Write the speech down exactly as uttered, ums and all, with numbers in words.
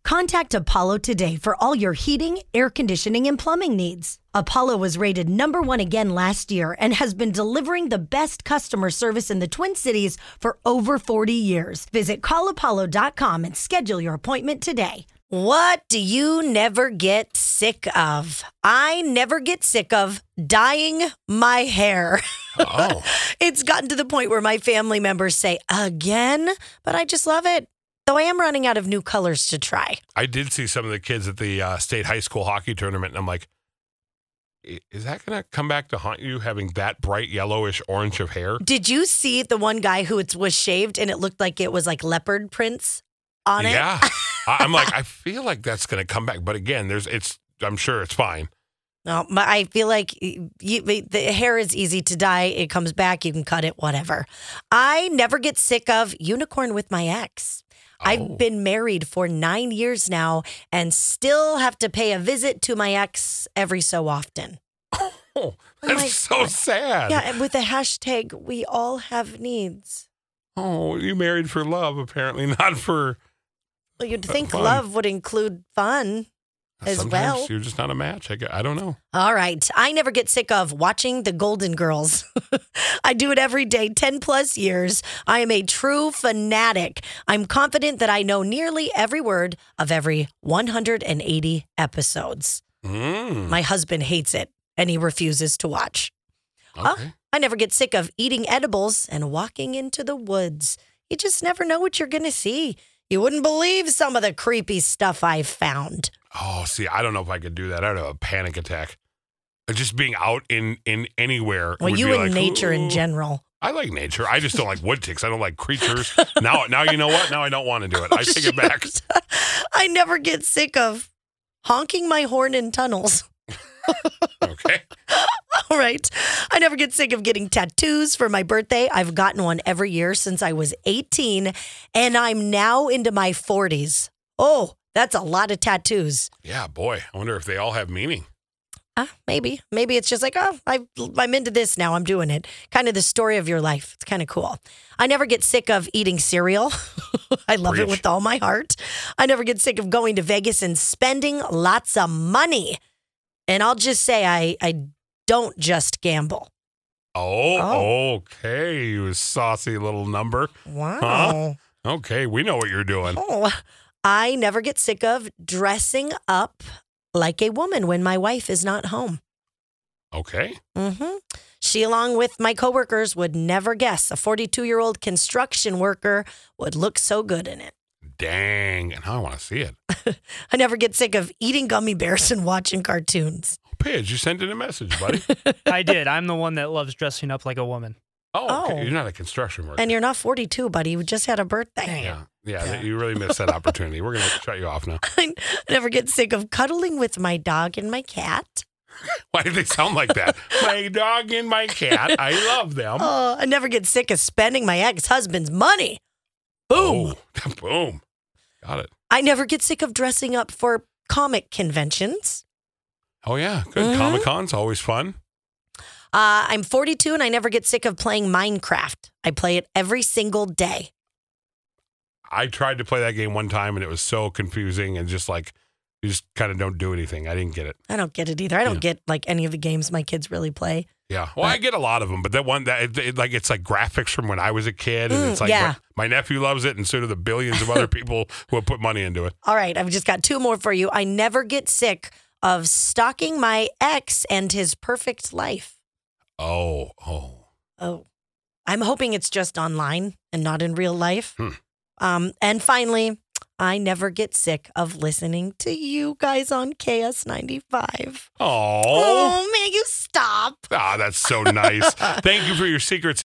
Contact Apollo today for all your heating, air conditioning, and plumbing needs. Apollo was rated number one again last year and has been delivering the best customer service in the Twin Cities for over forty years. Visit call apollo dot com and schedule your appointment today. What do you never get sick of? I never get sick of dyeing my hair. Oh. It's gotten to the point where my family members say, again? But I just love it. Though I am running out of new colors to try. I did see some of the kids at the uh, state high school hockey tournament, and I'm like, is that going to come back to haunt you, having that bright yellowish orange of hair? Did you see the one guy who it was shaved and it looked like it was like leopard prints on it? Yeah. I'm like, I feel like that's going to come back. But again, there's, it's, I'm sure it's fine. No, but I feel like you, the hair is easy to dye. It comes back. You can cut it, whatever. I never get sick of unicorn with my ex. Oh. I've been married for nine years now and still have to pay a visit to my ex every so often. Oh, that's my so God. sad. Yeah, and with the hashtag, we all have needs. Oh, you married for love, apparently, not for... Well, you'd think fun. love would include fun as Sometimes well. you're just not a match. I, gu- I don't know. All right. I never get sick of watching the Golden Girls. I do it every day, ten plus years. I am a true fanatic. I'm confident that I know nearly every word of every one hundred eighty episodes. Mm. My husband hates it, and he refuses to watch. Okay. Oh, I never get sick of eating edibles and walking into the woods. You just never know what you're going to see. You wouldn't believe some of the creepy stuff I've found. Oh, see, I don't know if I could do that. I'd have a panic attack. Just being out in, in anywhere. Well, would you be and like, nature in "Ooh." general. I like nature. I just don't like wood ticks. I don't like creatures. now, now you know what? Now I don't want to do it. I take it back. I never get sick of honking my horn in tunnels. Okay. All right. I never get sick of getting tattoos for my birthday. I've gotten one every year since I was eighteen, and I'm now into my forties. Oh, that's a lot of tattoos. Yeah, boy. I wonder if they all have meaning. Uh, maybe. Maybe it's just like, oh, I, I'm into this now. I'm doing it. Kind of the story of your life. It's kind of cool. I never get sick of eating cereal. I love Preach. it with all my heart. I never get sick of going to Vegas and spending lots of money. And I'll just say I, I don't just gamble. Oh, Oh. okay. You saucy little number. Wow. Huh? Okay, we know what you're doing. Oh, I never get sick of dressing up like a woman when my wife is not home. Okay. Mm-hmm. She, along with my coworkers, would never guess a forty-two-year-old construction worker would look so good in it. Dang. And now I want to see it. I never get sick of eating gummy bears and watching cartoons. Pidge, you sent in a message, buddy. I did. I'm the one that loves dressing up like a woman. Oh, okay. Oh. You're not a construction worker. And you're not forty-two, buddy. You just had a birthday. Yeah, yeah, you really missed that opportunity. We're going to shut you off now. I never get sick of cuddling with my dog and my cat. Why do they sound like that? My dog and my cat. I love them. Oh, I never get sick of spending my ex-husband's money. Boom. Oh, boom. Got it. I never get sick of dressing up for comic conventions. Oh, yeah. Good. Mhm. Comic-Con's always fun. Uh, I'm forty-two and I never get sick of playing Minecraft. I play it every single day. I tried to play that game one time, and it was so confusing and just like, you just kind of don't do anything. I didn't get it. I don't get it either. I don't Yeah. get like any of the games my kids really play. Yeah. Well, I get a lot of them, but that one, that it, it, like, it's like graphics from when I was a kid, and Mm, it's like, yeah. my, my nephew loves it, and so do the billions of other people who have put money into it. All right, I've just got two more for you. I never get sick of stalking my ex and his perfect life. Oh, oh. Oh, I'm hoping it's just online and not in real life. Hmm. Um, and finally, I never get sick of listening to you guys on K S ninety-five. Oh. Oh, man, you stop. Ah, that's so nice. Thank you for your secrets.